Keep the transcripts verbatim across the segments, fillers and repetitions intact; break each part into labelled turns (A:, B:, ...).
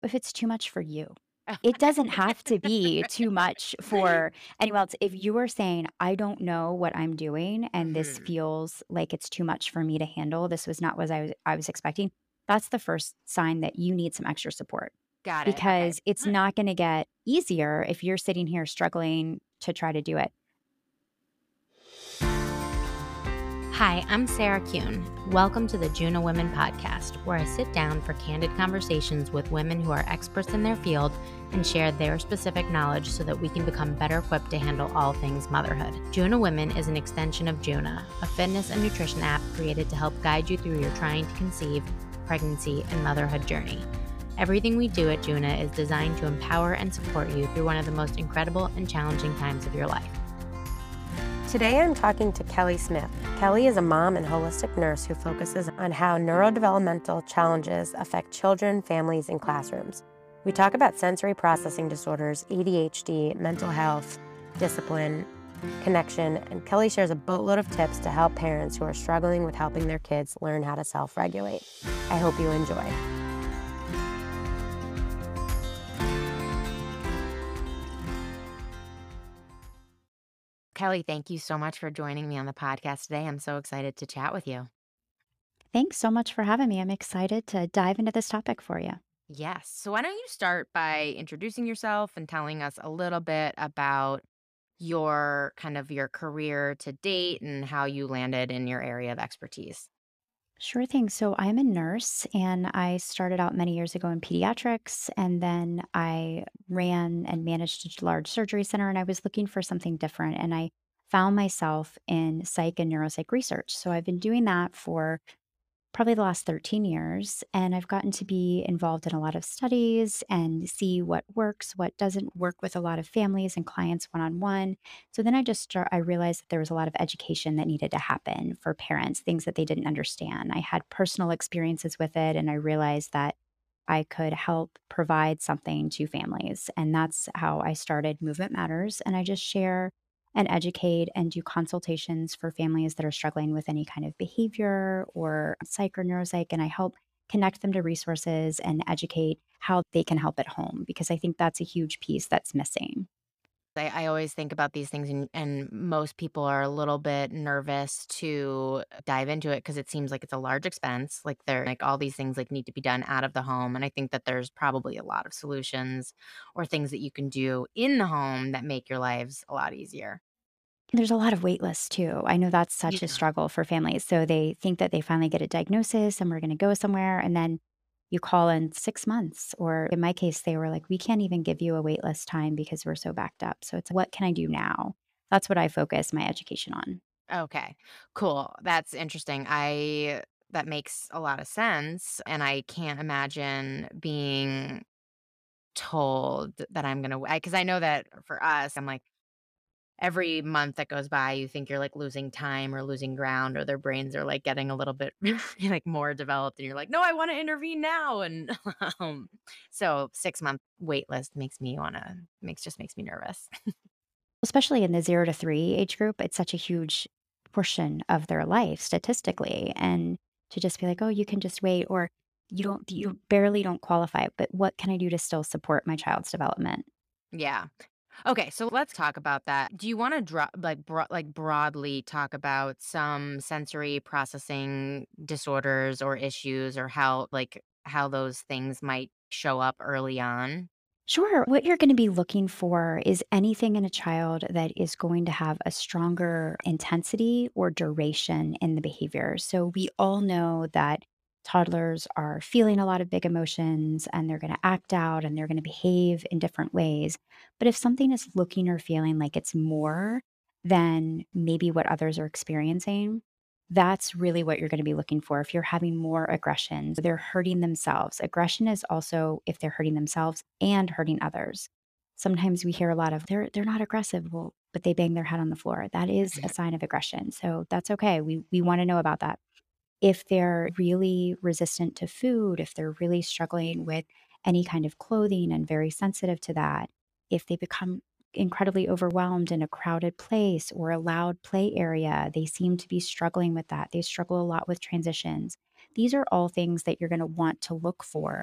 A: if it's too much for you. It doesn't have to be too much for anyone else. If you are saying, "I don't know what I'm doing, and this
B: Mhm.
A: feels like it's too much for me to handle. This was not what I was I was expecting," that's the first sign that you need some extra support
B: Got it. Okay.
A: because it's
B: Alright.
A: not gonna get easier if you're sitting here struggling to try to do it.
C: Hi, I'm Sarah Kuhn. Welcome to the Juno Women Podcast, where I sit down for candid conversations with women who are experts in their field and share their specific knowledge so that we can become better equipped to handle all things motherhood. Juno Women is an extension of Juna, a fitness and nutrition app created to help guide you through your trying to conceive, pregnancy, and motherhood journey. Everything we do at Juna is designed to empower and support you through one of the most incredible and challenging times of your life.
D: Today I'm talking to Kelly Smith. Kelly is a mom and holistic nurse who focuses on how neurodevelopmental challenges affect children, families, and classrooms. We talk about sensory processing disorders, A D H D, mental health, discipline, connection, and Kelly shares a boatload of tips to help parents who are struggling with helping their kids learn how to self-regulate. I hope you enjoy.
B: Kelly, thank you so much for joining me on the podcast today. I'm so excited to chat with you.
A: Thanks so much for having me. I'm excited to dive into this topic for you.
B: Yes. So why don't you start by introducing yourself and telling us a little bit about your kind of your career to date and how you landed in your area of expertise?
A: Sure thing. So I'm a nurse and I started out many years ago in pediatrics and then I ran and managed a large surgery center and I was looking for something different and I found myself in psych and neuropsych research. So I've been doing that for probably the last thirteen years. And I've gotten to be involved in a lot of studies and see what works, what doesn't work with a lot of families and clients one on one. So then I just start, I realized that there was a lot of education that needed to happen for parents, things that they didn't understand. I had personal experiences with it, and I realized that I could help provide something to families. And that's how I started Movement Matters. And I just share and educate and do consultations for families that are struggling with any kind of behavior or psych or neuropsych. And I help connect them to resources and educate how they can help at home because I think that's a huge piece that's missing.
B: I, I always think about these things, and, and most people are a little bit nervous to dive into it because it seems like it's a large expense. Like they're like all these things like need to be done out of the home. And I think that there's probably a lot of solutions or things that you can do in the home that make your lives a lot easier.
A: There's a lot of wait lists too. I know that's such a
B: Yeah.
A: struggle for families. So they think that they finally get a diagnosis and we're going to go somewhere. And then you call in six months. Or in my case, they were like, we can't even give you a wait list time because we're so backed up. So it's what can I do now? That's what I focus my education on.
B: Okay, cool. That's interesting. I that makes a lot of sense, and I can't imagine being told that I'm gonna because I 'cause I know that for us, I'm like, every month that goes by, you think you're, like, losing time or losing ground or their brains are, like, getting a little bit, like, more developed, and you're like, "No, I wanna intervene now," and, um, so six-month wait list makes me wanna makes just makes me nervous.
A: Especially in the zero to three age group, it's such a huge portion of their life statistically, and to just be like, "Oh, you can just wait," or "You don't you barely don't qualify, but what can I do to still support my child's development?"
B: Yeah. Okay, so let's talk about that. Do you want to draw like bro- like broadly talk about some sensory processing disorders or issues or how like how those things might show up early on?
A: Sure. What you're going to be looking for is anything in a child that is going to have a stronger intensity or duration in the behavior. So we all know that toddlers are feeling a lot of big emotions and they're going to act out and they're going to behave in different ways. But if something is looking or feeling like it's more than maybe what others are experiencing, that's really what you're going to be looking for. If you're having more aggression, they're hurting themselves. Aggression is also if they're hurting themselves and hurting others. Sometimes we hear a lot of they're they're not aggressive, well, but they bang their head on the floor. That is a sign of aggression. So that's okay. We we want to know about that. If they're really resistant to food, if they're really struggling with any kind of clothing and very sensitive to that, if they become incredibly overwhelmed in a crowded place or a loud play area, they seem to be struggling with that. They struggle a lot with transitions. These are all things that you're going to want to look for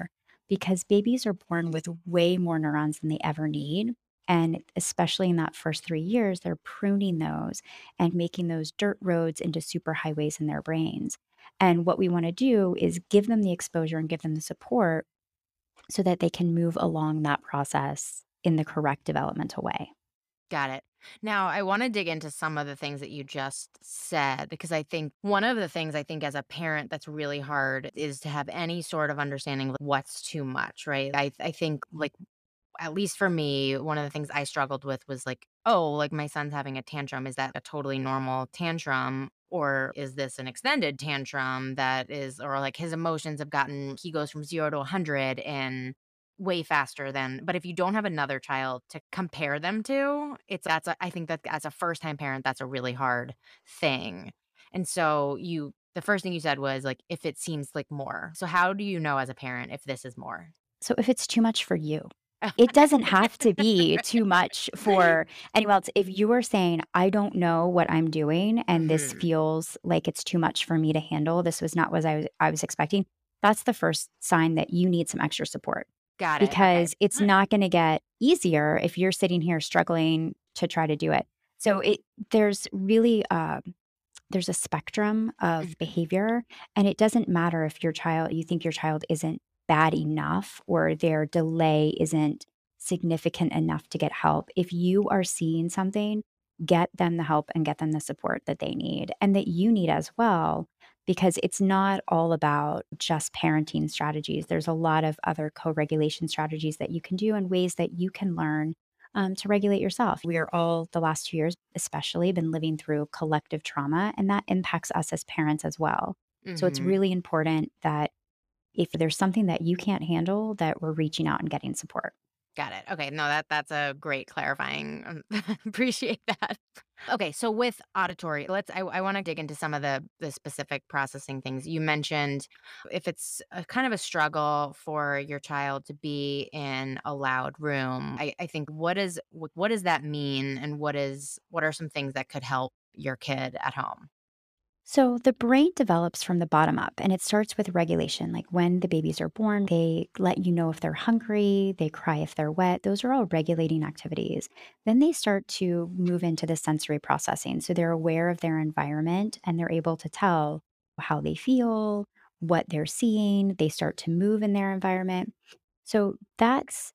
A: because babies are born with way more neurons than they ever need. And especially in that first three years, they're pruning those and making those dirt roads into superhighways in their brains. And what we want to do is give them the exposure and give them the support so that they can move along that process in the correct developmental way.
B: Got it. Now, I want to dig into some of the things that you just said, because I think one of the things I think as a parent that's really hard is to have any sort of understanding of what's too much, right? I, I think, like, at least for me, one of the things I struggled with was like, oh, like my son's having a tantrum. Is that a totally normal tantrum? Or is this an extended tantrum that is, or like his emotions have gotten, he goes from zero to one hundred in way faster than, but if you don't have another child to compare them to, it's, that's, a, I think that as a first time parent, that's a really hard thing. And so you, the first thing you said was like, if it seems like more. So how do you know as a parent if this is more?
A: So if it's too much for you, it doesn't have to be too much for anyone else. If you are saying, I don't know what I'm doing and this
B: Mhm.
A: feels like it's too much for me to handle, this was not what I was, I was expecting, that's the first sign that you need some extra support
B: Got it. Okay.
A: because it's not going to get easier if you're sitting here struggling to try to do it. So it there's really uh, there's a spectrum of
B: Mhm.
A: behavior, and it doesn't matter if your child you think your child isn't bad enough or their delay isn't significant enough to get help. If you are seeing something, get them the help and get them the support that they need and that you need as well, because it's not all about just parenting strategies. There's a lot of other co-regulation strategies that you can do and ways that you can learn um, to regulate yourself. We are all, the last two years especially, been living through collective trauma, and that impacts us as parents as well. So it's
B: Mhm.
A: really important that if there's something that you can't handle, that we're reaching out and getting support.
B: Got it. Okay. No, that that's a great clarifying. Um, appreciate that. Okay, so with auditory, let's. I, I want to dig into some of the the specific processing things you mentioned. If it's a kind of a struggle for your child to be in a loud room, I, I think what is what, what does that mean, and what is what are some things that could help your kid at home?
A: So the brain develops from the bottom up and it starts with regulation. Like when the babies are born, they let you know if they're hungry, they cry if they're wet. Those are all regulating activities. Then they start to move into the sensory processing. So they're aware of their environment and they're able to tell how they feel, what they're seeing. They start to move in their environment. So that's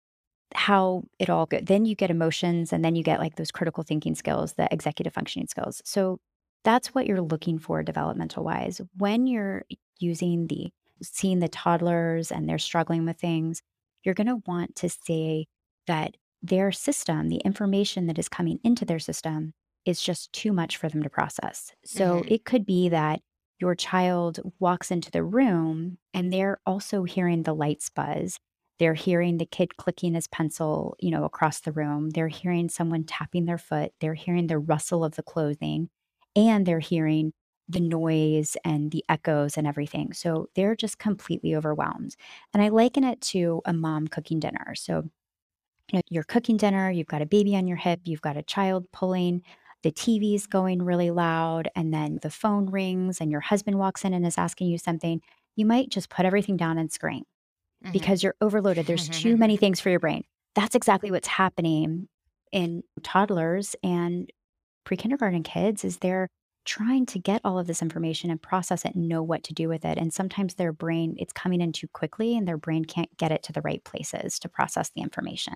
A: how it all go then you get emotions, and then you get, like, those critical thinking skills, the executive functioning skills. So, that's what you're looking for developmental-wise. When you're using the seeing the toddlers and they're struggling with things, you're gonna want to say that their system, the information that is coming into their system is just too much for them to process. So,
B: Hmm.
A: it could be that your child walks into the room and they're also hearing the lights buzz, they're hearing the kid clicking his pencil, you know, across the room. They're hearing someone tapping their foot. They're hearing the rustle of the clothing, and they're hearing the noise and the echoes and everything. So they're just completely overwhelmed. And I liken it to a mom cooking dinner. So, you know, you're cooking dinner, you've got a baby on your hip, you've got a child pulling, the T V's going really loud, and then the phone rings and your husband walks in and is asking you something. You might just put everything down and scream
B: Hmm.
A: because you're overloaded. There's too many things for your brain. That's exactly what's happening in toddlers and pre-kindergarten kids is they're trying to get all of this information and process it and know what to do with it. And sometimes their brain, it's coming in too quickly and their brain can't get it to the right places to process the information.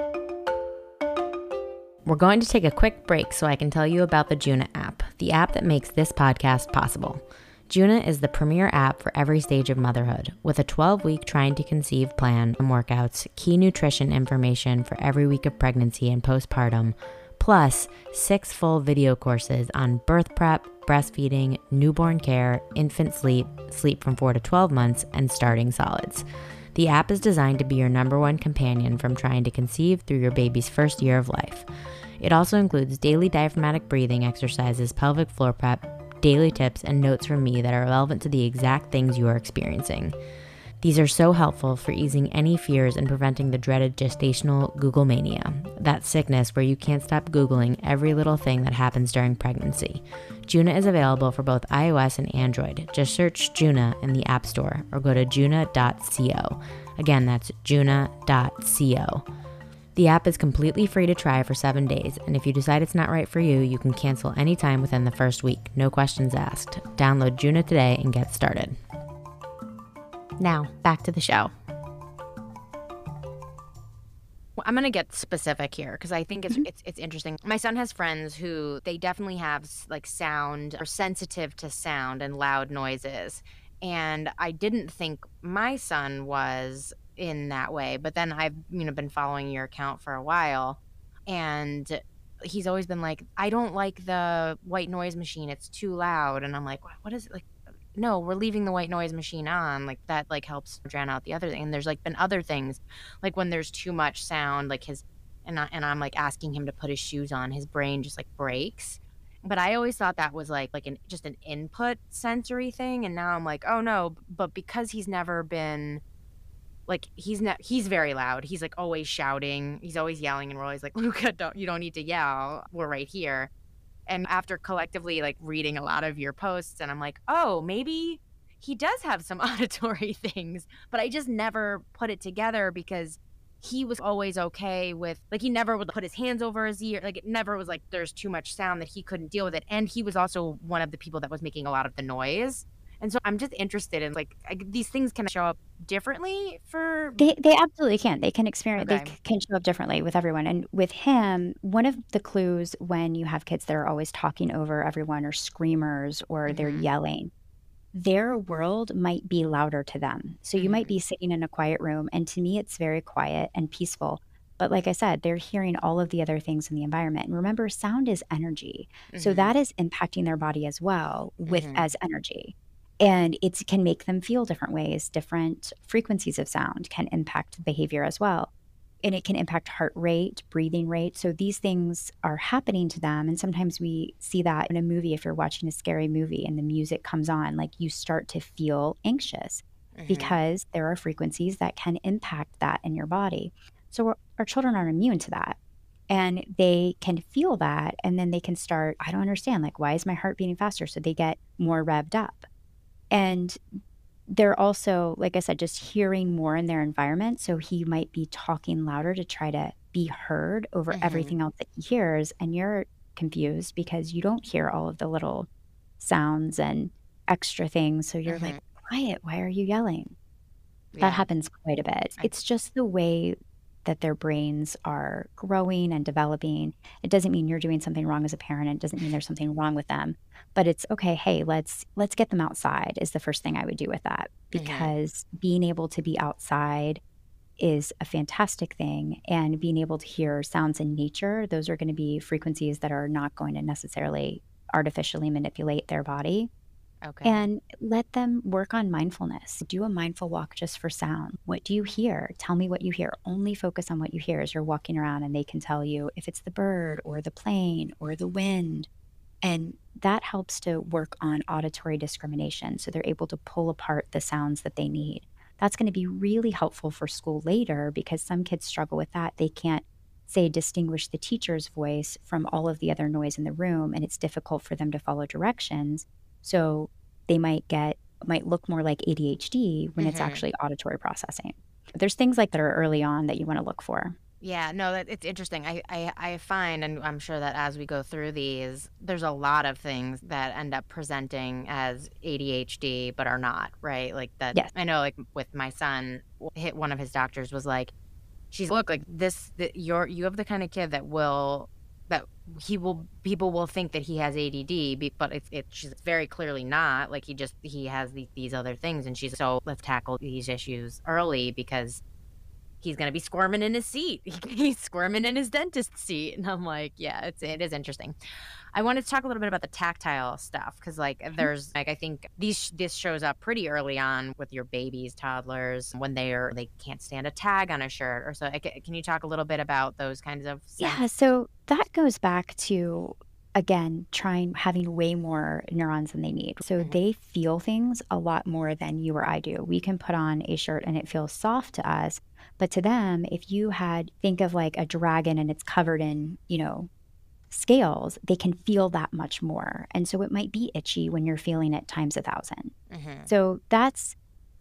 C: We're going to take a quick break so I can tell you about the Juna app, the app that makes this podcast possible. Juna is the premier app for every stage of motherhood, with a twelve-week trying to conceive plan and workouts, key nutrition information for every week of pregnancy and postpartum, plus six full video courses on birth prep, breastfeeding, newborn care, infant sleep, sleep from four to twelve months, and starting solids. The app is designed to be your number one companion from trying to conceive through your baby's first year of life. It also includes daily diaphragmatic breathing exercises, pelvic floor prep, daily tips, and notes from me that are relevant to the exact things you are experiencing. These are so helpful for easing any fears and preventing the dreaded gestational Google mania, that sickness where you can't stop Googling every little thing that happens during pregnancy. Juna is available for both iOS and Android. Just search Juna in the App Store or go to juna dot co. Again, that's juna dot co. The app is completely free to try for seven days, and if you decide it's not right for you, you can cancel anytime within the first week. No questions asked. Download Juna today and get started. Now, back to the show.
B: Well, I'm gonna get specific here because I think it's
A: Mhm.
B: it's it's interesting. My son has friends who they definitely have s- like sound or sensitive to sound and loud noises, and I didn't think my son was in that way. But then I've you know been following your account for a while, and he's always been like, I don't like the white noise machine. It's too loud, and I'm like, what, what is it like? No, we're leaving the white noise machine on. Like that, like helps drown out the other thing. And there's like been other things like when there's too much sound, like his and I and I'm like asking him to put his shoes on, his brain just like breaks. But I always thought that was like like an just an input sensory thing, and now I'm like, oh no, but because he's never been like he's not he's very loud. He's like always shouting, he's always yelling, and we're always like, Luca, don't you don't need to yell. We're right here. And after collectively like reading a lot of your posts, and I'm like, oh, maybe he does have some auditory things, but I just never put it together because he was always okay with like he never would put his hands over his ear. Like it never was like there's too much sound that he couldn't deal with it. And he was also one of the people that was making a lot of the noise. And so I'm just interested in like I, these things can show up differently for
A: They they absolutely can. They can experience they
B: okay.
A: c can show up differently with everyone, and with him, one of the clues when you have kids that are always talking over everyone or screamers or they're
B: Mhm.
A: yelling, their world might be louder to them. So you might
B: Mhm.
A: be sitting in a quiet room, and to me, it's very quiet and peaceful. But like I said, they're hearing all of the other things in the environment. And remember, sound is energy. So
B: Mhm.
A: that is impacting their body as well with
B: Mhm.
A: as energy. And it can make them feel different ways. Different frequencies of sound can impact behavior as well. And it can impact heart rate, breathing rate. So these things are happening to them. And sometimes we see that in a movie. If you're watching a scary movie and the music comes on, like you start to feel anxious
B: Mhm.
A: because there are frequencies that can impact that in your body. So our our children aren't immune to that. And they can feel that. And then they can start, I don't understand. Like, why is my heart beating faster? So they get more revved up. And they're also, like I said, just hearing more in their environment, so he might be talking louder to try to be heard over
B: Mhm.
A: everything else that he hears, and you're confused because you don't hear all of the little sounds and extra things, so you're like,
B: Mhm.
A: "Quiet, why are you yelling?" That
B: Yeah.
A: happens quite a bit.
B: I
A: It's just the way that their brains are growing and developing. It doesn't mean you're doing something wrong as a parent, it doesn't mean there's something wrong with them, but it's, "Okay, hey, let's let's get them outside," is the first thing I would do with that,
B: mhm.
A: because being able to be outside is a fantastic thing, and being able to hear sounds in nature, those are gonna be frequencies that are not going to necessarily artificially manipulate their body.
B: Okay.
A: And let them work on mindfulness. Do a mindful walk just for sound. What do you hear? Tell me what you hear. Only focus on what you hear as you're walking around, and they can tell you if it's the bird or the plane or the wind. And that helps to work on auditory discrimination. So they're able to pull apart the sounds that they need. That's going to be really helpful for school later because some kids struggle with that. They can't, say, distinguish the teacher's voice from all of the other noise in the room, and it's difficult for them to follow directions. So they might get might look more like A D H D when it's
B: Mhm.
A: actually auditory processing. But there's things like that are early on that you want to look for.
B: Yeah, no, that it's interesting. I, I I find, and I'm sure that as we go through these, there's a lot of things that end up presenting as A D H D, but are not, right? Like that.
A: Yes.
B: I know, like with my son, w- hit one of his doctors was like, she's look like this. That you're you have the kind of kid that will that he will people will think that he has A D D, be- but it's it she's very clearly not. Like he just he has these these other things, and she's so let's tackle these issues early because he's gonna be squirming in his seat. He's squirming in his dentist seat, and I'm like, yeah, it's it is interesting. I wanted to talk a little bit about the tactile stuff because, like,
A: Mhm.
B: there's like I think these this shows up pretty early on with your babies, toddlers when they're they can't stand a tag on a shirt or so. Like, can you talk a little bit about those kinds of
A: Yeah,
B: sense?
A: so that goes back to, again, trying having way more neurons than they need. So
B: Mhm.
A: they feel things a lot more than you or I do. We can put on a shirt and it feels soft to us, but to them, if you had think of like a dragon and it's covered in, you know, scales, they can feel that much more. And so it might be itchy when you're feeling it times a thousand.
B: Mhm.
A: So that's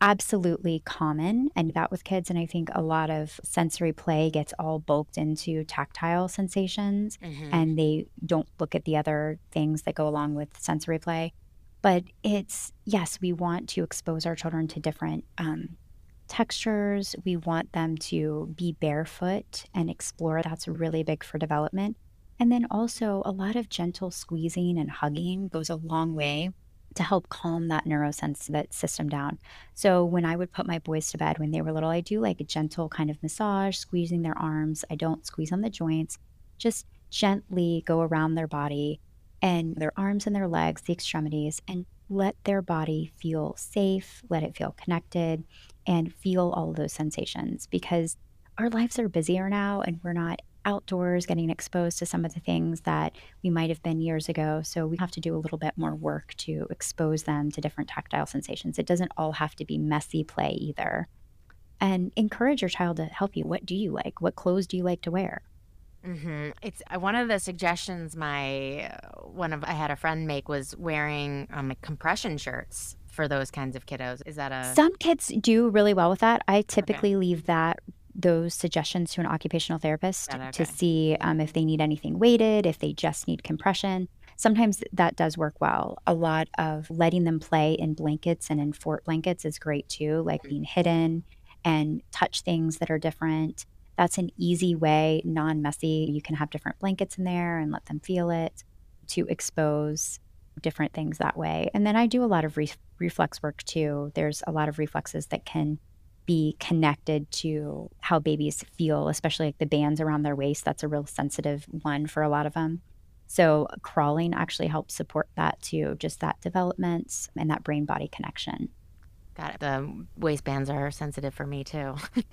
A: absolutely common and that with kids, and I think a lot of sensory play gets all bulked into tactile sensations,
B: Mhm.
A: and they don't look at the other things that go along with sensory play. But it's yes, we want to expose our children to different, um, textures. We want them to be barefoot and explore. That's really big for development. And then also a lot of gentle squeezing and hugging goes a long way to help calm that neurosense that system down. So when I would put my boys to bed when they were little, I do like a gentle kind of massage, squeezing their arms. I don't squeeze on the joints, just gently go around their body and their arms and their legs, the extremities, and let their body feel safe, let it feel connected, and feel all of those sensations because our lives are busier now and we're not outdoors getting exposed to some of the things that we might have been years ago. So we have to do a little bit more work to expose them to different tactile sensations. It doesn't all have to be messy play either. And encourage your child to help you. What do you like? What clothes do you like to wear?
B: Mhm. It's uh, one of the suggestions my uh, one of I had a friend make was wearing, um, like, compression shirts for those kinds of kiddos. Is that a
A: Some kids do really well with that. I
B: okay,
A: typically leave that those suggestions to an occupational therapist
B: got it,
A: to
B: okay.
A: see um, if they need anything weighted, if they just need compression. Sometimes that does work well. A lot of letting them play in blankets and in fort blankets is great too, like
B: Mhm.
A: being hidden and touch things that are different. That's an easy way, non messy. You can have different blankets in there and let them feel it to expose different things that way. And then I do a lot of re- reflex work too. There's a lot of reflexes that can be connected to how babies feel, especially like the bands around their waist. That's a real sensitive one for a lot of them. So crawling actually helps support that too, just that development and that brain body connection.
B: Got it. The waistbands are sensitive for me too.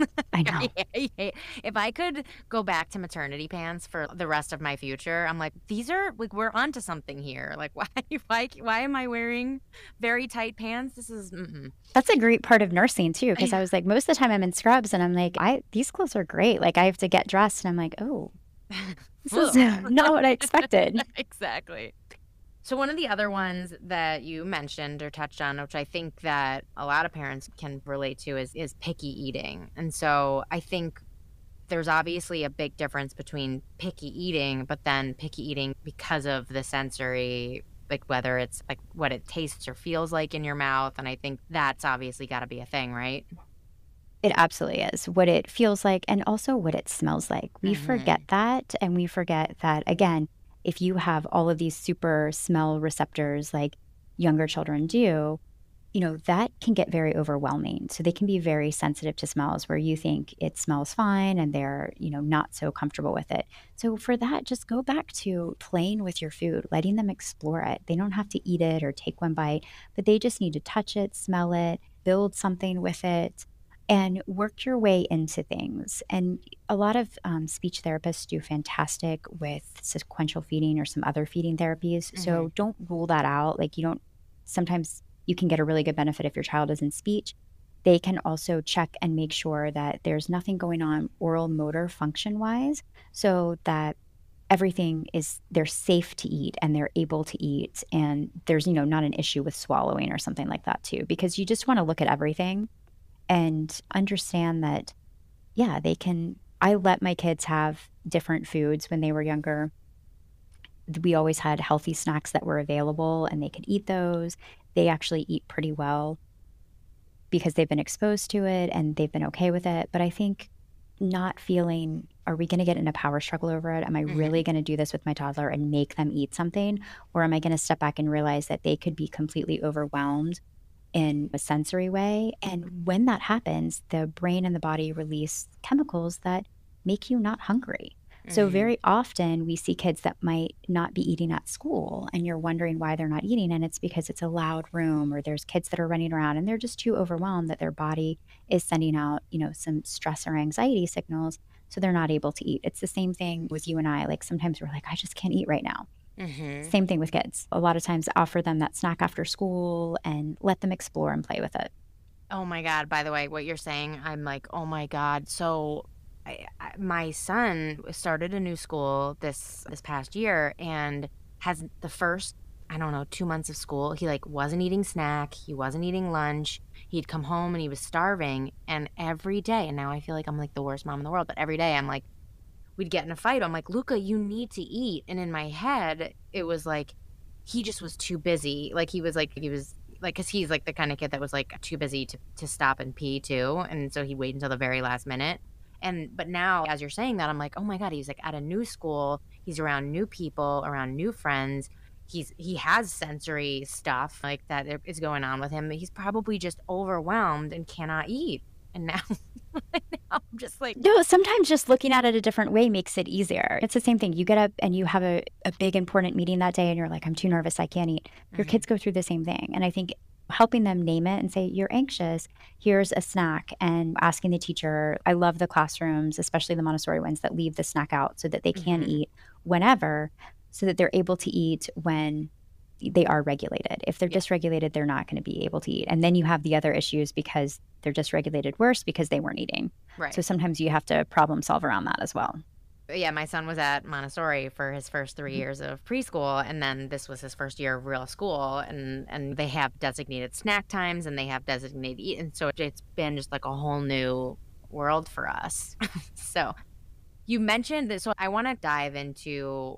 A: I
B: I
A: know.
B: hate if I could go back to maternity pants for the rest of my future, I'm like, "These are like, we're onto something here." Like, why why why am I wearing very tight pants? This is mm-mm.
A: That's a great part of nursing too, because I was like, most of the time I'm in scrubs and I'm like, I these clothes are great. Like I have to get dressed and I'm like, oh, this is
B: Ugh.
A: not what I expected.
B: Exactly. So one of the other ones that you mentioned or touched on, which I think that a lot of parents can relate to is is picky eating. And so I think there's obviously a big difference between picky eating, but then picky eating because of the sensory, like whether it's like what it tastes or feels like in your mouth. And I think that's obviously got to be a thing, right?
A: It absolutely is. What it feels like and also what it smells like. We forget
B: Hmm.
A: that, and we forget that, again, if you have all of these super smell receptors like younger children do, you know, that can get very overwhelming. So they can be very sensitive to smells where you think it smells fine and they're, you know, not so comfortable with it. So for that, just go back to playing with your food, letting them explore it. They don't have to eat it or take one bite, but they just need to touch it, smell it, build something with it, and work your way into things. And a lot of um, speech therapists do fantastic with sequential feeding or some other feeding therapies.
B: Hmm.
A: So don't rule that out. Like you don't, sometimes you can get a really good benefit if your child is in speech. They can also check and make sure that there's nothing going on oral motor function wise so that everything is they're safe to eat and they're able to eat and there's you know not an issue with swallowing or something like that too because you just want to look at everything and understand that, yeah, they can. I let my kids have different foods when they were younger. We always had healthy snacks that were available and they could eat those. They actually eat pretty well because they've been exposed to it and they've been okay with it. But I think not feeling, are we going to get in a power struggle over it? Am I really
B: Hmm.
A: going to do this with my toddler and make them eat something? Or am I going to step back and realize that they could be completely overwhelmed in a sensory way. And when that happens, the brain and the body release chemicals that make you not hungry. So,
B: Hmm.
A: very often we see kids that might not be eating at school, and you're wondering why they're not eating. And it's because it's a loud room, or there's kids that are running around and they're just too overwhelmed that their body is sending out, you know, some stress or anxiety signals. So, they're not able to eat. It's the same thing with you and I. Like, sometimes we're like, I just can't eat right now.
B: Hmm.
A: Same thing with kids. A lot of times offer them that snack after school and let them explore and play with it.
B: Oh my God. By the way, what you're saying, I'm like, oh my God. So I, I, my son started a new school this this past year and has the first I don't know, two months of school, he, like, wasn't eating snack, he wasn't eating lunch, he'd come home and he was starving, and every day and now I feel like I'm, like, the worst mom in the world, but every day I'm like we'd get in a fight, I'm like, "Luca, you need to eat," and in my head, it was like, he just was too busy, like, he was like he was like, 'cause he's, like, the kinda kid that was, like, too busy to to stop and pee too, and so he'd wait until the very last minute, and but now, as you're saying that, I'm like, "Oh my god, he's, like, at a new school, he's around new people, around new friends, he's he has sensory stuff, like, that i is going on with him, he's probably just overwhelmed and cannot eat," and now now I'm just like
A: No, sometimes just looking at it a different way makes it easier. It's the same thing. You get up and you have a, a big important meeting that day and you're like, I'm too nervous, I can't eat. Your
B: Mhm.
A: kids go through the same thing. And I think helping them name it and say, you're anxious, here's a snack, and asking the teacher. I love the classrooms, especially the Montessori ones that leave the snack out so that they can
B: Mhm.
A: eat whenever, so that they're able to eat when they are regulated. If they're
B: Yeah,
A: dysregulated, they're not going to be able to eat. And then you have the other issues because they're dysregulated worse because they weren't eating. So
B: right.
A: sometimes you have to problem solve around that as well.
B: But yeah, my son was at Montessori for his first three
A: Mhm.
B: years of preschool, and then this was his first year of real school, and and they have designated snack times, and they have designated eat, and so it's been just like a whole new world for us. So, you mentioned that, so I wanna dive into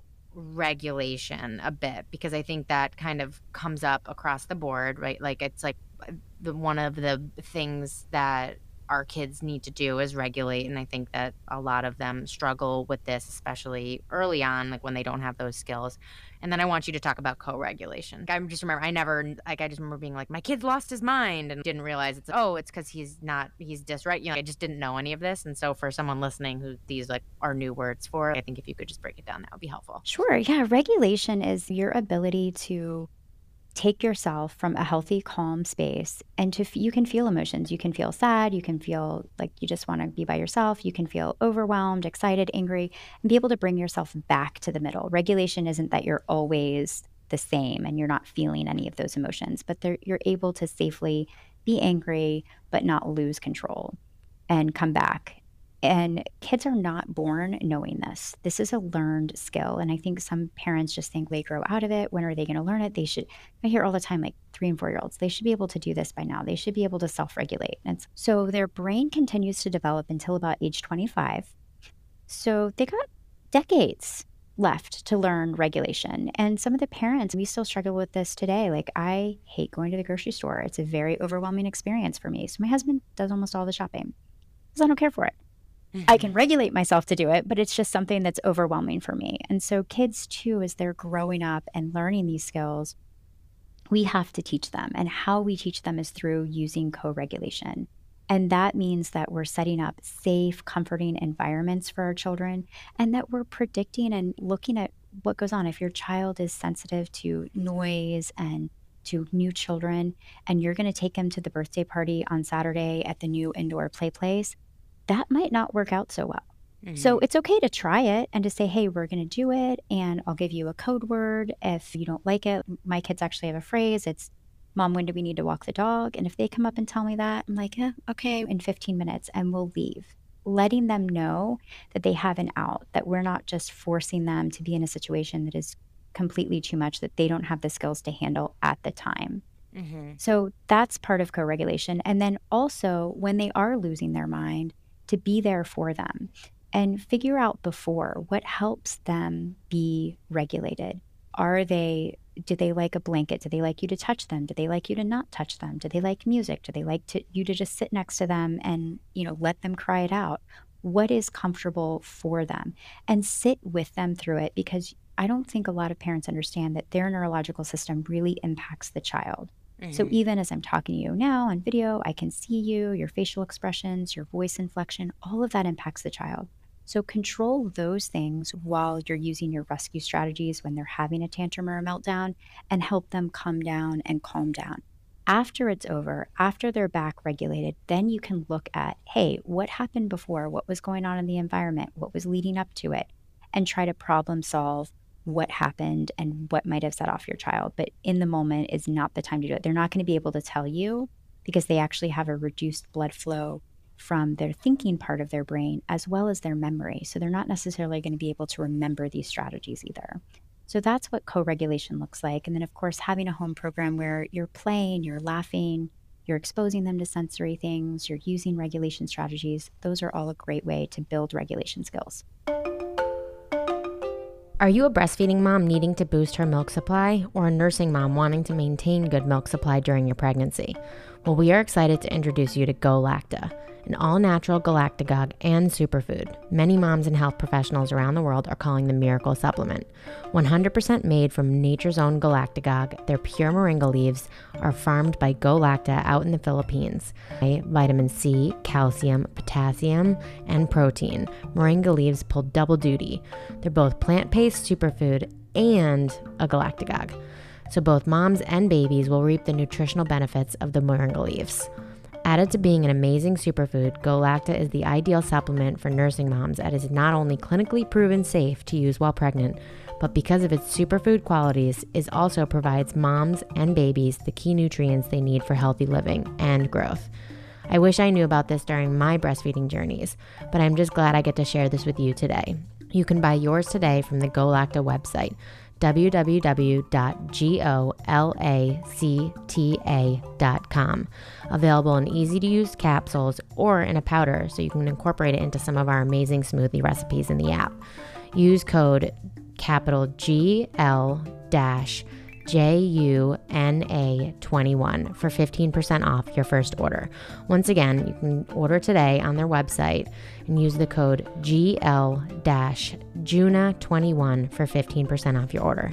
B: regulation a bit because I think that kind of comes up across the board, right? Like, it's like, uh, the one of the things that our kids need to do is regulate, and I think that a lot of them struggle with this, especially early on, like, when they don't have those skills, and then I want you to talk about co-regulation. I just remember I never like, I just remember being like, "My kid's lost his mind," and didn't realize it's, "Oh, it's because he's not he's dysreg," you know, I just didn't know any of this, and so for someone listening who these, like, are new words for, I think if you could just break it down, that would be helpful.
A: Sure. Yeah. Regulation is your ability to take yourself from a healthy, calm space and to, f- you can feel emotions. You can feel sad. You can feel like you just want to be by yourself. You can feel overwhelmed, excited, angry, and be able to bring yourself back to the middle. Regulation isn't that you're always the same and you're not feeling any of those emotions, but they're- you're able to safely be angry, but not lose control and come back. And kids are not born knowing this. This is a learned skill. And I think some parents just think they grow out of it. When are they going to learn it? They should, I hear all the time, like three and four year olds, they should be able to do this by now. They should be able to self regulate. And s- so their brain continues to develop until about age twenty-five. So they got decades left to learn regulation. And some of the parents, we still struggle with this today. Like, I hate going to the grocery store. It's a very overwhelming experience for me. So my husband does almost all the shopping because I don't care for it. I can
B: Mhm.
A: regulate myself to do it, but it's just something that's overwhelming for me. And so kids too, as they're growing up and learning these skills, we have to teach them. And how we teach them is through using co-regulation. And that means that we're setting up safe, comforting environments for our children and that we're predicting and looking at what goes on. If your child is sensitive to noise and to new children, and you're going to take them to the birthday party on Saturday at the new indoor play place, that might not work out so well. So
B: Mhm.
A: it's okay to try it and to say, hey, we're going to do it. And I'll give you a code word. If you don't like it, my kids actually have a phrase. It's, Mom, when do we need to walk the dog? And if they come up and tell me that, I'm like, yeah, okay, in fifteen minutes, and we'll leave. Letting them know that they have an out, that we're not just forcing them to be in a situation that is completely too much, that they don't have the skills to handle at the time.
B: Mhm.
A: So that's part of co regulation. And then also, when they are losing their mind, to be there for them and figure out before what helps them be regulated. Are they, do they like a blanket? Do they like you to touch them? Do they like you to not touch them? Do they like music? Do they like to, you to just sit next to them and, you know, let them cry it out? What is comfortable for them? And sit with them through it, because I don't think a lot of parents understand that their neurological system really impacts the child. So
B: Mhm.
A: even as I'm talking to you now on video, I can see you, your facial expressions, your voice inflection, all of that impacts the child. So control those things while you're using your rescue strategies when they're having a tantrum or a meltdown, and help them come down and calm down. After it's over, after they're back regulated, then you can look at, hey, what happened before? What was going on in the environment? What was leading up to it? And try to problem solve what happened and what might have set off your child. But in the moment is not the time to do it. They're not going to be able to tell you because they actually have a reduced blood flow from their thinking part of their brain as well as their memory. So they're not necessarily going to be able to remember these strategies either. So that's what co-regulation looks like. And then, of course, having a home program where you're playing, you're laughing, you're exposing them to sensory things, you're using regulation strategies. Those are all a great way to build regulation skills.
C: Are you a breastfeeding mom needing to boost her milk supply or a nursing mom wanting to maintain good milk supply during your pregnancy? Well, we are excited to introduce you to GoLacta, an all-natural galactagogue and superfood. Many moms and health professionals around the world are calling the miracle supplement. one hundred percent made from nature's own galactagogue, their pure moringa leaves are farmed by GoLacta out in the Philippines. Vitamin C, calcium, potassium, and protein. Moringa leaves pull double duty. They're both plant-based superfood and a galactagogue. So both moms and babies will reap the nutritional benefits of the moringa leaves. Added to being an amazing superfood, GoLacta is the ideal supplement for nursing moms as it is not only clinically proven safe to use while pregnant, but because of its superfood qualities, it also provides moms and babies the key nutrients they need for healthy living and growth. I wish I knew about this during my breastfeeding journeys, but I'm just glad I get to share this with you today. You can buy yours today from the GoLacta website, w w w dot golacta dot com. Available in easy-to-use capsules or in a powder so you can incorporate it into some of our amazing smoothie recipes in the app. Use code capital G L dash J U N A twenty-one for fifteen percent off your first order. Once again, you can order today on their website and use the code G L Juna twenty-one for fifteen percent off your order.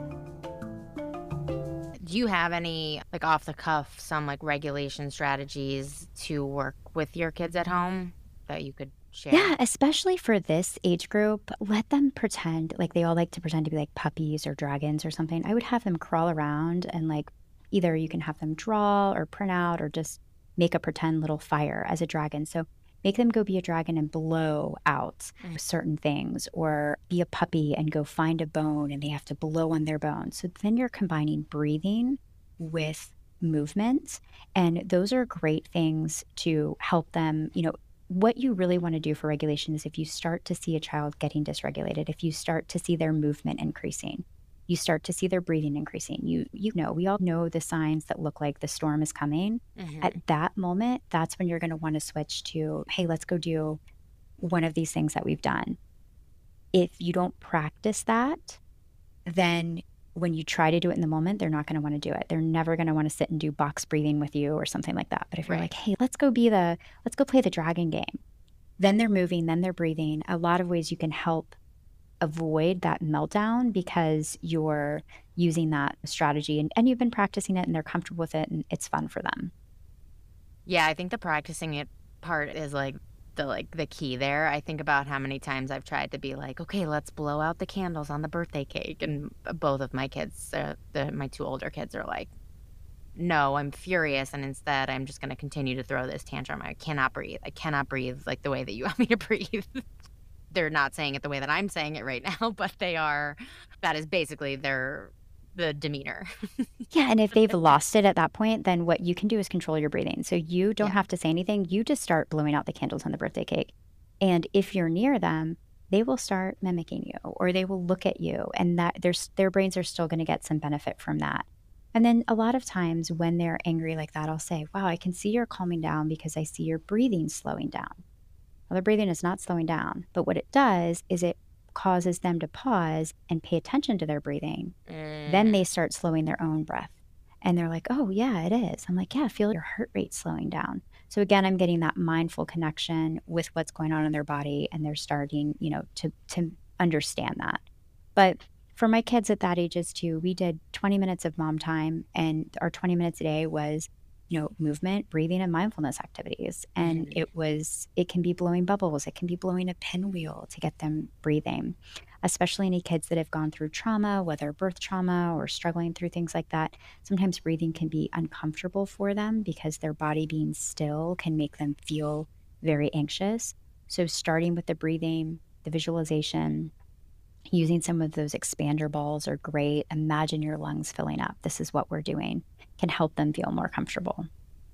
B: Do you have any, like, off the cuff, some like regulation strategies to work with your kids at home that you could share?
A: Yeah, especially for this age group, let them pretend like they all like to pretend to be like puppies or dragons or something. I would have them crawl around and like either you can have them draw or print out or just make a pretend little fire as a dragon. So make them go be a dragon and blow out
B: Mm.
A: certain things, or be a puppy and go find a bone and they have to blow on their bone. So then you're combining breathing with movement. And those are great things to help them, you know, what you really want to do for regulation is if you start to see a child getting dysregulated, if you start to see their movement increasing, you start to see their breathing increasing. You you know, we all know the signs that look like the storm is coming.
B: Mhm.
A: At that moment, that's when you're going to want to switch to, hey, let's go do one of these things that we've done. If you don't practice that, then when you try to do it in the moment, they're not going to want to do it. They're never going to want to sit and do box breathing with you or something like that. But if you're
B: Right.
A: like, hey, let's go be the, let's go play the dragon game, then they're moving, then they're breathing. A lot of ways you can help avoid that meltdown because you're using that strategy and, and you've been practicing it and they're comfortable with it and it's fun for them.
B: Yeah, I think the practicing it part is like the like the key there. I think about how many times I've tried to be like, okay, let's blow out the candles on the birthday cake, and both of my kids, uh, the my two older kids, are like, no, I'm furious, and instead I'm just going to continue to throw this tantrum. I cannot breathe. I cannot breathe like the way that you want me to breathe. They're not saying it the way that I'm saying it right now, but they are. That is basically their the demeanor.
A: Yeah, and if they've lost it at that point, then what you can do is control your breathing. So you don't
B: Yeah.
A: have to say anything. You just start blowing out the candles on the birthday cake. And if you're near them, they will start mimicking you or they will look at you and that their their brains are still going to get some benefit from that. And then a lot of times when they're angry like that, I'll say, "Wow, I can see you're calming down because I see your breathing slowing down." Well, their breathing is not slowing down, but what it does is it causes them to pause and pay attention to their breathing. Then
B: Mm.
A: they start slowing their own breath. And they're like, oh, yeah, it is. I'm like, yeah, feel your heart rate slowing down. So again, I'm getting that mindful connection with what's going on in their body. And they're starting, you know, to, to understand that. But for my kids at that ages too, we did twenty minutes of mom time. And our twenty minutes a day was, you know, movement, breathing, and mindfulness activities. And
B: Mhm.
A: it was, it can be blowing bubbles. It can be blowing a pinwheel to get them breathing, especially any kids that have gone through trauma, whether birth trauma or struggling through things like that. Sometimes breathing can be uncomfortable for them because their body being still can make them feel very anxious. So starting with the breathing, the visualization, using some of those expander balls are great. Imagine your lungs filling up. This is what we're doing. Can help them feel more comfortable.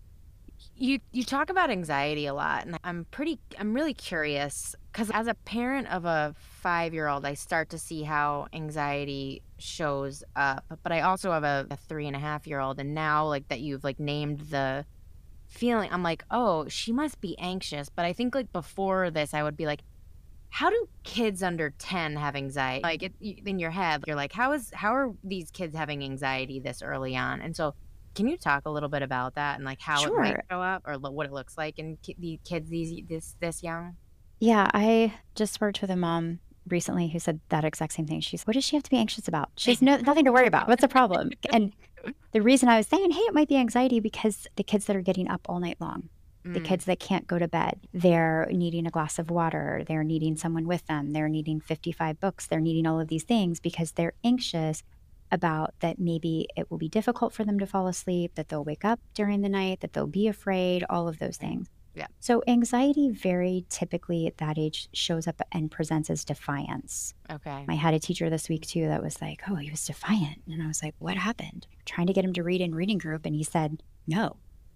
B: You you talk about anxiety a lot, and I'm pretty I'm really curious because as a parent of a five-year-old, I start to see how anxiety shows up. But I also have a, a three and a half year old, and now like that you've like named the feeling, I'm like, oh, she must be anxious. But I think like before this, I would be like, how do kids under ten have anxiety? Like it, y- in your head, you're like, how is how are these kids having anxiety this early on? And so, can you talk a little bit about that and like how it might
A: Sure.
B: show up or lo- what it looks like in ki- the kids these this this young?
A: Yeah, I just worked with a mom recently who said that exact same thing. She's, what does she have to be anxious about? She has no nothing to worry about. What's the problem? And the reason I was saying, hey, it might be anxiety because the kids that are getting up all night long, the
B: Mm,
A: kids that can't go to bed, they're needing a glass of water, they're needing someone with them, they're needing fifty-five books, they're needing all of these things because they're anxious about that maybe it will be difficult for them to fall asleep, that they'll wake up during the night, that they'll be afraid, all of those
B: right.
A: things.
B: Yeah.
A: So, anxiety very typically at that age shows up and presents as defiance.
B: Okay.
A: I had a teacher this week too that was like, oh, he was defiant. And I was like, what happened? Trying to get him to read in reading group. And he said, no.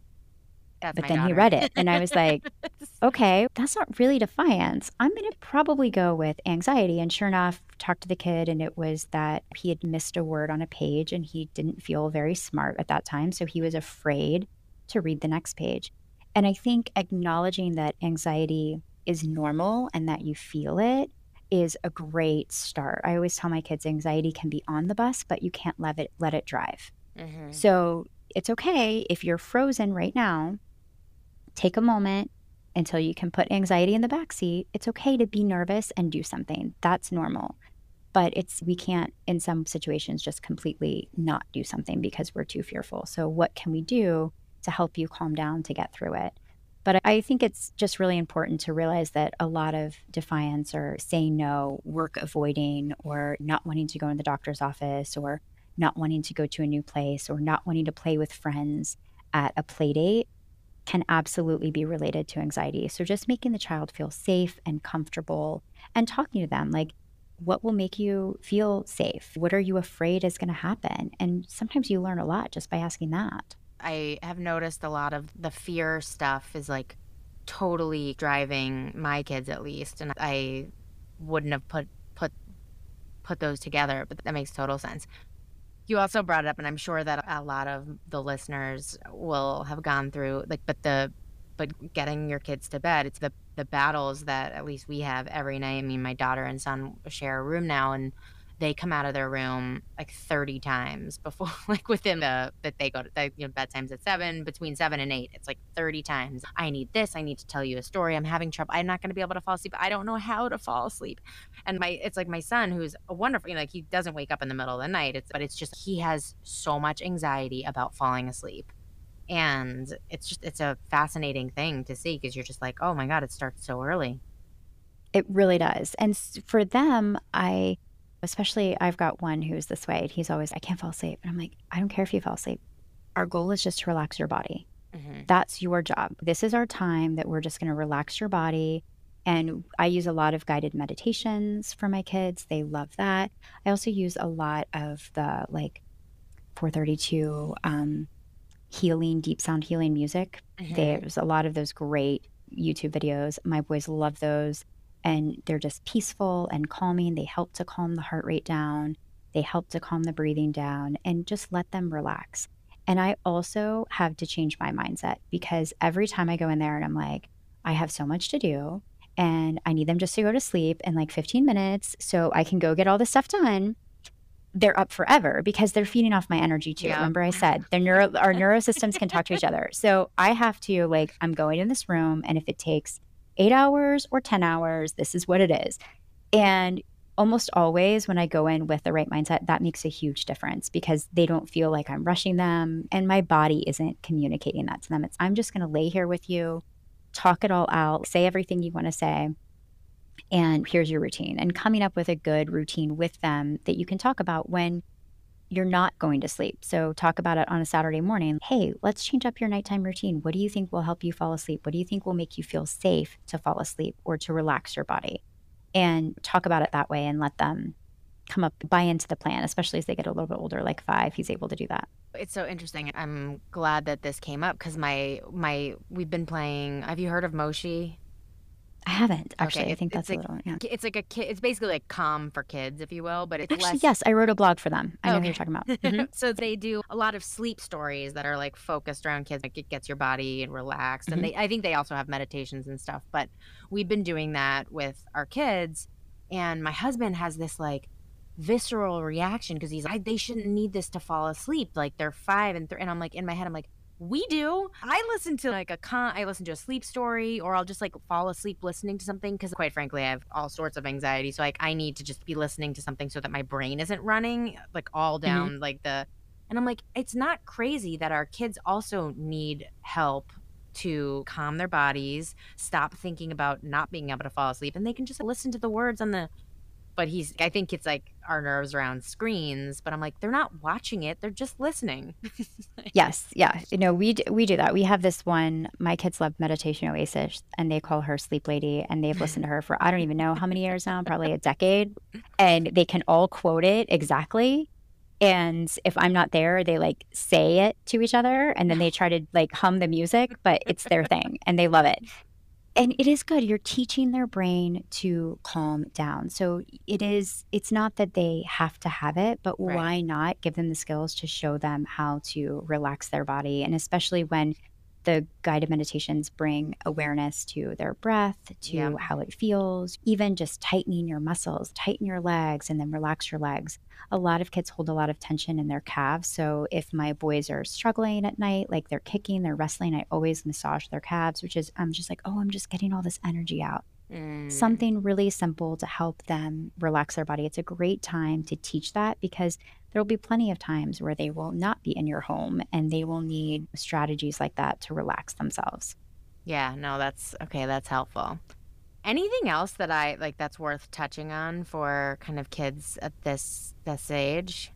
B: That's
A: But
B: my
A: then he
B: daughter.
A: read it. And I was like, okay, that's not really defiance. I'm going to probably go with anxiety. And sure enough, talked to the kid, and it was that he had missed a word on a page and he didn't feel very smart at that time. So he was afraid to read the next page. And I think acknowledging that anxiety is normal and that you feel it is a great start. I always tell my kids anxiety can be on the bus, but you can't let it let it drive.
B: Hmm.
A: So it's okay if you're frozen right now. Take a moment until you can put anxiety in the back seat. It's okay to be nervous and do something. That's normal. But it's we can't in some situations just completely not do something because we're too fearful. So what can we do to help you calm down to get through it? But I think it's just really important to realize that a lot of defiance or saying no, work avoiding, or not wanting to go in the doctor's office, or not wanting to go to a new place, or not wanting to play with friends at a play date can absolutely be related to anxiety. So just making the child feel safe and comfortable and talking to them like, what will make you feel safe? What are you afraid is going to happen? And sometimes you learn a lot just by asking that.
B: I have noticed a lot of the fear stuff is like totally driving my kids at least, and I wouldn't have put put put those together, but that makes total sense. You also brought it up, and I'm sure that a lot of the listeners will have gone through like, but the but getting your kids to bed, it's the the battles that at least we have every night. I mean, my daughter and son share a room now, and they come out of their room like thirty times before, like within the that they go to, the, you know, bedtime's at seven, between seven and eight. It's like thirty times. I need this. I need to tell you a story. I'm having trouble. I'm not going to be able to fall asleep. I don't know how to fall asleep. And my, it's like my son, who's a wonderful, you know, like he doesn't wake up in the middle of the night. It's, but it's just, he has so much anxiety about falling asleep. And it's just, it's a fascinating thing to see because you're just like, oh my God, it starts so early.
A: It really does. And s- for them, I, especially, I've got one who's this way. He's always, I can't fall asleep. And I'm like, I don't care if you fall asleep. Our goal is just to relax your body.
B: Hmm.
A: That's your job. This is our time that we're just going to relax your body. And I use a lot of guided meditations for my kids. They love that. I also use a lot of the like four thirty-two um, healing, deep sound healing music.
B: Hmm.
A: There's a lot of those great YouTube videos. My boys love those. And they're just peaceful and calming. They help to calm the heart rate down. They help to calm the breathing down and just let them relax. And I also have to change my mindset because every time I go in there and I'm like, I have so much to do and I need them just to go to sleep in like fifteen minutes so I can go get all this stuff done. They're up forever because they're feeding off my energy too.
B: Yeah.
A: Remember I said their neuro our neurosystems can talk to each other. So I have to like, I'm going in this room and if it takes eight hours or ten hours, this is what it is. And almost always when I go in with the right mindset, that makes a huge difference because they don't feel like I'm rushing them and my body isn't communicating that to them. It's I'm just going to lay here with you, talk it all out, say everything you want to say, and here's your routine. And coming up with a good routine with them that you can talk about when you're not going to sleep. So talk about it on a Saturday morning. Hey, let's change up your nighttime routine. What do you think will help you fall asleep? What do you think will make you feel safe to fall asleep or to relax your body? And talk about it that way and let them come up, buy into the plan, especially as they get a little bit older, like five, he's able to do that.
B: It's so interesting. I'm glad that this came up because my, my, we've been playing, have you heard of Moshi?
A: I haven't,
B: Okay,
A: actually. I
B: it's
A: think
B: it's
A: that's a
B: like
A: little yeah.
B: it's like a kid it's basically like Calm for kids, if you will, but it's
A: Actually,
B: less.
A: yes, I wrote a blog for them. I know who you're
B: Okay.
A: talking about. Mhm,
B: So they do a lot of sleep stories that are, like, focused around kids, like, it gets your body relaxed, and
A: mhm.
B: they I think they also have meditations and stuff, but we've been doing that with our kids, and my husband has this, like, visceral reaction because he's like, "They shouldn't need this to fall asleep, like, they're five and three," and I'm like in my head, I'm like, "We do." I listen to, like, a con I listen to a sleep story, or I'll just, like, fall asleep listening to something because, quite frankly, I have all sorts of anxiety, so, like, I need to just be listening to something so that my brain isn't running, like, all
A: Mhm.
B: down, like, the and I'm like, "It's not crazy that our kids also need help to calm their bodies, stop thinking about not being able to fall asleep, and they can just listen to the words on the" but he's I think it's, like, our nerves around screens, but I'm like, "They're not watching it, they're just listening."
A: Yes, yeah. You know, we d we do that. We have this one my kids love Meditation Oasis, and they call her Sleep Lady, and they've listened to her for I don't even know how many years now, probably a decade, and they can all quote it exactly, and if I'm not there, they, like, say it to each other, and then they try to, like, hum the music, but it's their thing, and they love it. And it is good. You're teaching their brain to calm down. So it is it's not that they have to have it, but
B: Right.
A: why not give them the skills to show them how to relax their body? And especially when the guided meditations bring awareness to their breath,
B: Yep.
A: to how it feels, even just tightening your muscles, tighten your legs, and then relax your legs. A lot of kids hold a lot of tension in their calves. So if my boys are struggling at night, like they're kicking, they're wrestling, I always massage their calves, which is, I'm just like, oh, I'm just getting all this energy out.
B: Mm.
A: Something really simple to help them relax their body. It's a great time to teach that because there'll be plenty of times where they will not be in your home and they will need strategies like that to relax themselves.
B: Yeah, no, that's okay, that's helpful. Anything else that I like that's worth touching on for kind of kids at this this age?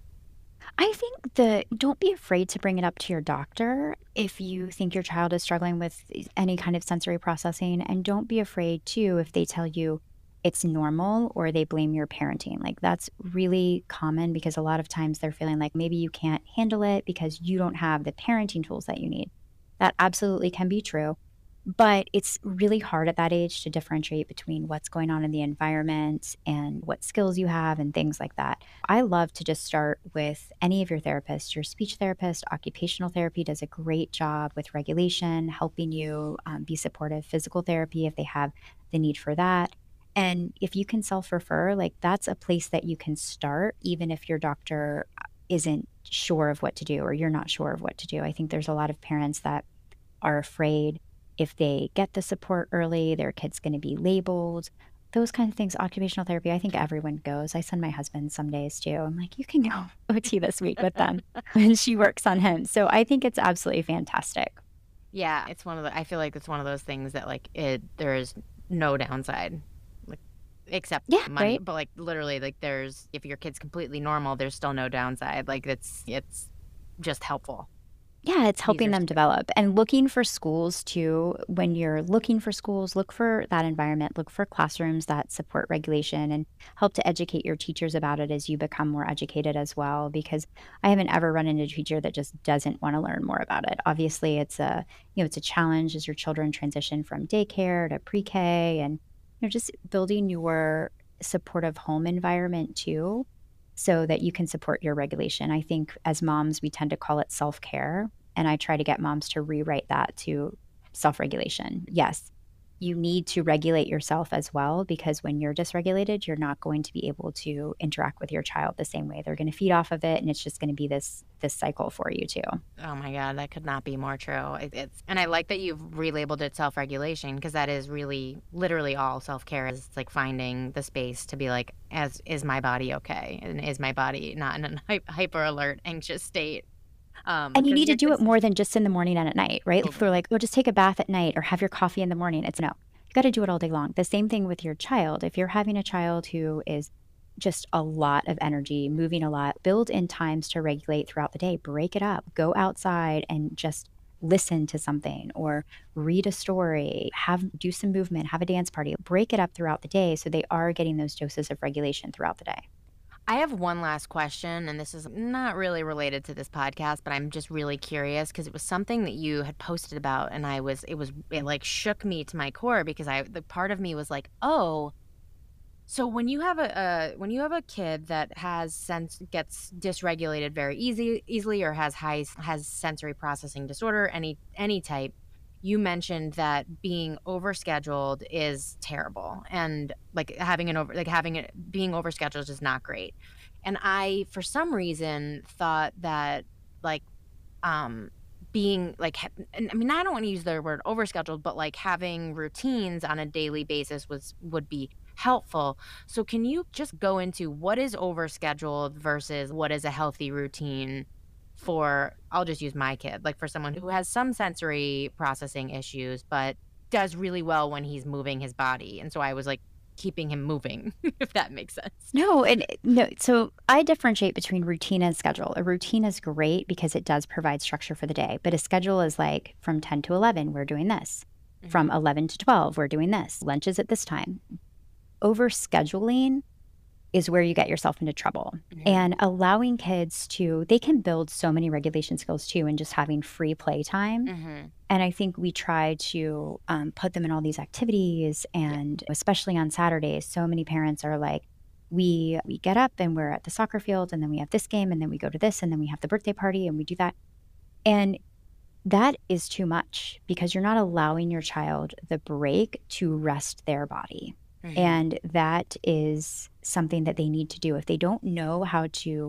A: I think the don't be afraid to bring it up to your doctor if you think your child is struggling with e- any kind of sensory processing. And don't be afraid too if they tell you it's normal or they blame your parenting. Like that's really common because a lot of times they're feeling like maybe you can't handle it because you don't have the parenting tools that you need. That absolutely can be true. But it's really hard at that age to differentiate between what's going on in the environment and what skills you have and things like that. I love to just start with any of your therapists. Your speech therapist, occupational therapy does a great job with regulation, helping you um, be supportive. Physical therapy, if they have the need for that. And if you can self refer, like that's a place that you can start, even if your doctor uh, isn't sure of what to do or you're not sure of what to do. I think there's a lot of parents that are afraid if they get the support early, their kid's going to be labeled. Those kind of things, occupational therapy, I think everyone goes. I send my husband some days too. I'm like, you can go O T this week with them. And she works on him. So I think it's absolutely fantastic.
B: Yeah, it's one of the I feel like it's one of those things that like it there is no downside. Like except
A: Yeah,
B: money,
A: right.
B: but like literally like there's if your kid's completely normal, there's still no downside. Like it's it's just helpful.
A: Yeah, it's
B: These
A: helping
B: are
A: them develop and looking for schools too. When you're looking for schools, look for that environment, look for classrooms that support regulation and help to educate your teachers about it as you become more educated as well. Because I haven't ever run into a teacher that just doesn't want to learn more about it. Obviously, it's a you know it's a challenge as your children transition from daycare to pre-K, and you know just building your supportive home environment too so that you can support your regulation. I think as moms, we tend to call it self care. And I try to get moms to rewrite that to self regulation. Yes, you need to regulate yourself as well because when you're dysregulated, you're not going to be able to interact with your child the same way. They're going to feed off of it and it's just going to be this this cycle for you too.
B: Oh my god, that could not be more true. It, it's and I like that you've relabeled it self-regulation because that is really literally all self-care is like finding the space to be like as is my body okay and is my body not in a hyper alert anxious state um
A: And you
B: because
A: need to
B: your
A: do it
B: kids
A: more than just in the morning and at night, right? If we're
B: totally
A: like, "Oh, just take a bath at night or have your coffee in the morning." It's no. You gotta do it all day long. The same thing with your child. If you're having a child who is just a lot of energy, moving a lot, build in times to regulate throughout the day. Break it up. Go outside and just listen to something or read a story, have do some movement, have a dance party. Break it up throughout the day so they are getting those doses of regulation throughout the day.
B: I have one last question, and this is not really related to this podcast, but I'm just really curious because it was something that you had posted about, and I was, it was, it like shook me to my core because I, the part of me was like, oh, so when you have a, a when you have a kid that has sense gets dysregulated very easy easily or has high has sensory processing disorder, any any type, you mentioned that being overscheduled is terrible, and like having an over like having it being overscheduled is not great. And I, for some reason, thought that like um being like ha- and I mean, I don't want to use the word overscheduled, but like having routines on a daily basis was would be helpful. So can you just go into what is overscheduled versus what is a healthy routine for, I'll just use my kid, like for someone who has some sensory processing issues but does really well when he's moving his body. And so I was like keeping him moving, if that makes sense.
A: No, and eh, no, so I differentiate between routine and schedule. A routine is great because it does provide structure for the day, but a schedule is like from ten to eleven, we're doing this. From
B: Mhm.
A: eleven to twelve, we're doing this. Lunch is at this time. Overscheduling is where you get yourself into trouble.
B: Mhm.
A: And allowing kids to, they can build so many regulation skills too, and just having free play time.
B: Mhm.
A: And I think we try to um, put them in all these activities,
B: Yeah.
A: and especially on Saturdays, so many parents are like, we we get up and we're at the soccer field, and then we have this game, and then we go to this, and then we have the birthday party, and we do that. And that is too much because you're not allowing your child the break to rest their body.
B: Mhm.
A: And that is something that they need to do. If they don't know how to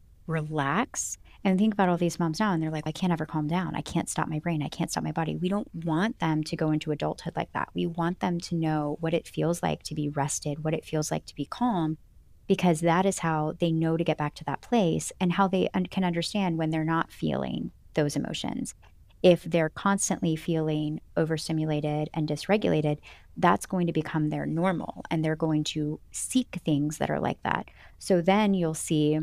A: relax, and think about all these moms now, and they're like, I can't ever calm down. I can't stop my brain. I can't stop my body. We don't want them to go into adulthood like that. We want them to know what it feels like to be rested, what it feels like to be calm, because that is how they know to get back to that place, and how they un- can understand when they're not feeling those emotions. If they're constantly feeling overstimulated and dysregulated, that's going to become their normal, and they're going to seek things that are like that. So then you'll see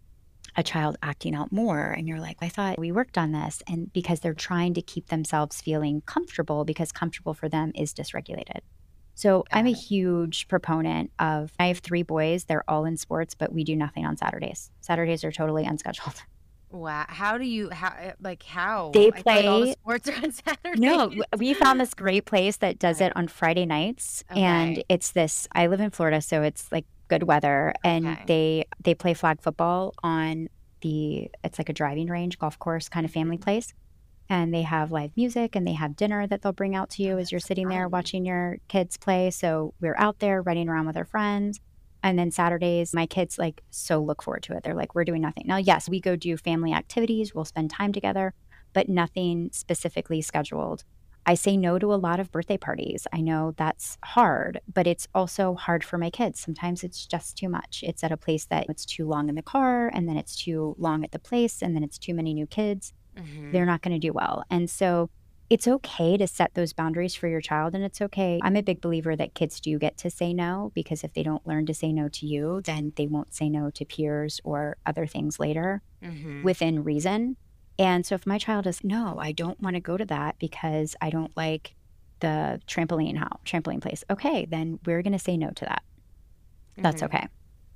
A: a child acting out more, and you're like, I thought we worked on this. And because they're trying to keep themselves feeling comfortable, because comfortable for them is dysregulated. So I'm a
B: Got it.
A: huge proponent of, I have three boys, they're all in sports, but we do nothing on Saturdays. Saturdays are totally unscheduled.
B: Wow. How do you how eh, like how?
A: They
B: I feel like all the
A: play.
B: sports are on
A: No,
B: Saturdays.
A: w- we found this great place that does
B: Right.
A: it on Friday nights, and
B: Okay.
A: it's this, I live in Florida, so it's like good weather, and
B: Okay.
A: they they play flag football on the, it's like a driving range, golf course kind of family
B: Mhm.
A: place. And they have live music, and they have dinner that they'll bring out to
B: Oh,
A: you as you're
B: that's so
A: sitting there
B: fun.
A: watching your kids play. So we're out there running around with our friends. And then Saturdays, my kids like so look forward to it. They're like, we're doing nothing. Now, yes, we go do family activities, we'll spend time together, but nothing specifically scheduled. I say no to a lot of birthday parties. I know that's hard, but it's also hard for my kids. Sometimes it's just too much. It's at a place that it's too long in the car, and then it's too long at the place, and then it's too many new kids. They're
B: Mhm.
A: not gonna do well. And so it's okay to set those boundaries for your child, and it's okay. I'm a big believer that kids do get to say no, because if they don't learn to say no to you, then they won't say no to peers or other things later
B: Mhm.
A: within reason. And so if my child is, no, I don't wanna go to that because I don't like the trampoline how trampoline place. Okay, then we're gonna say no to that. That's
B: Mhm.
A: okay.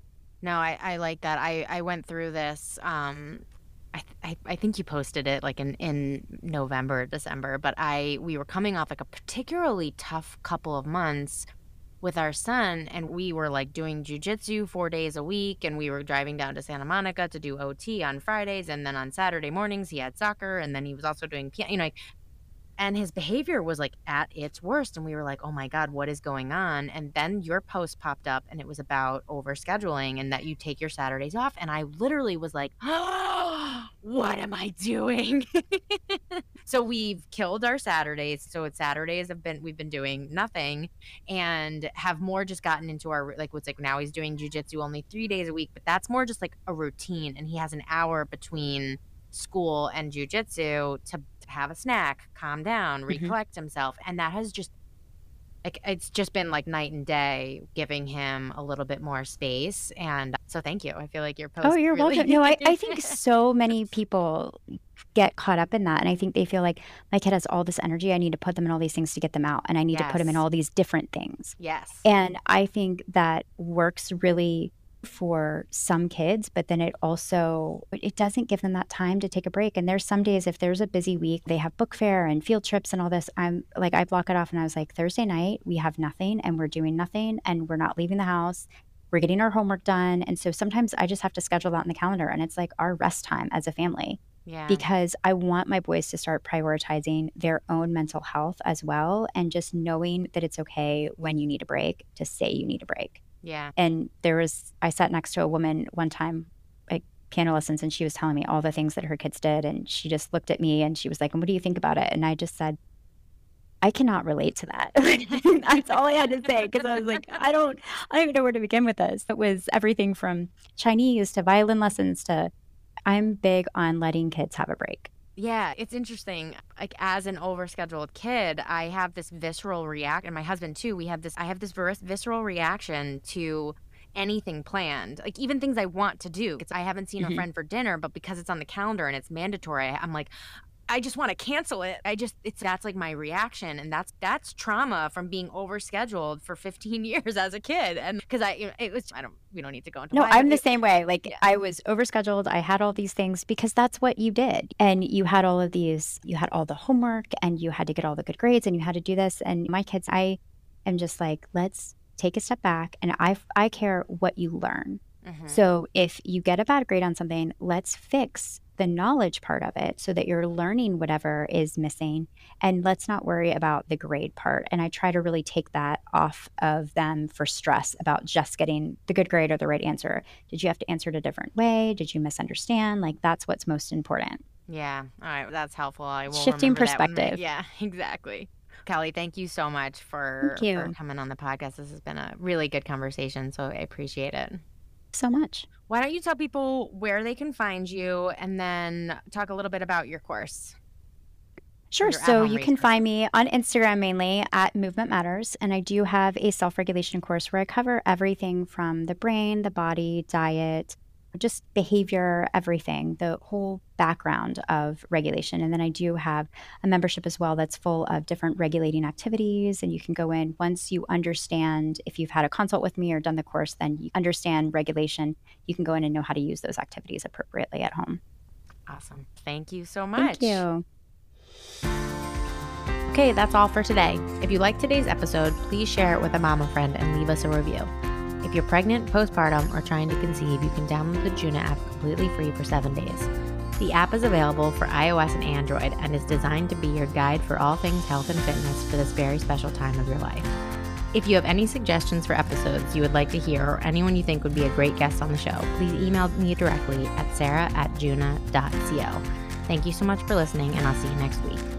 B: No, I I like that. I I went through this, um, I th I I think you posted it, like, in in November, December, but I we were coming off, like, a particularly tough couple of months with our son, and we were, like, doing jujitsu four days a week, and we were driving down to Santa Monica to do O T on Fridays, and then on Saturday mornings, he had soccer, and then he was also doing pia you know, like, and his behavior was, like, at its worst, and we were like, "Oh my god, what is going on?" And then your post popped up, and it was about overscheduling and that you take your Saturdays off, and I literally was like, "Oh, what am I doing?" So we've killed our Saturdays, so it's Saturdays have been we've been doing nothing, and have more just gotten into our like, what's like now he's doing jujitsu only three days a week, but that's more just, like, a routine, and he has an hour between school and jujitsu to to have a snack, calm down,
A: Mhm.
B: recollect himself, and that has just like, it's just been like night and day giving him a little bit more space, and so thank you. I feel like your
A: Oh,
B: post
A: you're welcome.
B: really
A: No, I I think so many people get caught up in that, and I think they feel like, "My kid has all this energy, I need to put them in all these things to get them out, and I need to put put 'em in
B: Yes.
A: all these different things."
B: Yes.
A: And I think that works really for some kids, but then it also it doesn't give them that time to take a break. And there's some days, if there's a busy week, they have book fair and field trips and all this, I'm like, I block it off and I was like, Thursday night, we have nothing and we're doing nothing and we're not leaving the house. We're getting our homework done. And so sometimes I just have to schedule that in the calendar, and it's like our rest time as a family.
B: Yeah.
A: Because I want my boys to start prioritizing their own mental health as well, and just knowing that it's okay when you need a break to say you need a break.
B: Yeah.
A: And there was, I sat next to a woman one time, like piano lessons, and she was telling me all the things that her kids did. And she just looked at me and she was like, and what do you think about it? And I just said, I cannot relate to that. That's all I had to say, because I was like, I don't, I don't even know where to begin with this. It was everything from Chinese to violin lessons to, I'm big on letting kids have a break.
B: Yeah, it's interesting. Like, as an overscheduled kid, I have this visceral react, and my husband too. We have this. I have this vis- visceral reaction to anything planned, like even things I want to do. It's, I haven't seen
A: Mhm.
B: a friend for dinner, but because it's on the calendar and it's mandatory, I'm like, I just want to cancel it. I just, it's that's like my reaction, and that's that's trauma from being overscheduled for fifteen years as a kid, and because I, you know, it was, I don't, we don't need to go into
A: No,
B: why,
A: I'm
B: but
A: the
B: it-
A: same way. Like
B: Yeah.
A: I was overscheduled. I had all these things because that's what you did. And you had all of these, you had all the homework and you had to get all the good grades and you had to do this. And my kids, I am just like, let's take a step back, and I I care what you learn.
B: Mhm.
A: So if you get a bad grade on something, let's fix the knowledge part of it so that you're learning whatever is missing, and let's not worry about the grade part. And I try to really take that off of them for stress about just getting the good grade or the right answer. Did you have to answer it a different way? Did you misunderstand? Like, that's what's most important.
B: Yeah. All right. That's helpful. I will
A: Shifting
B: remember that when my-
A: perspective.
B: yeah, exactly. Kelly, thank you so much for,
A: Thank you.
B: for coming on the podcast. This has been a really good conversation, so I appreciate it.
A: So much.
B: Why don't you tell people where they can find you, and then talk a little bit about your course?
A: Sure.
B: your
A: So
B: at-home
A: you can
B: resources.
A: find me on Instagram mainly at Movement Matters. And I do have a self regulation course where I cover everything from the brain, the body, diet, just behavior, everything, the whole background of regulation. And then I do have a membership as well that's full of different regulating activities. And you can go in once you understand, if you've had a consult with me or done the course, then you understand regulation. You can go in and know how to use those activities appropriately at home.
B: Awesome. Thank you so much.
A: Thank you.
C: Okay, that's all for today. If you liked today's episode, please share it with a mama friend and leave us a review. If you're pregnant, postpartum, or trying to conceive, you can download the Juna app completely free for seven days. The app is available for iOS and Android and is designed to be your guide for all things health and fitness for this very special time of your life. If you have any suggestions for episodes you would like to hear, or anyone you think would be a great guest on the show, please email me directly at sarah at juna dot co. Thank you so much for listening, and I'll see you next week.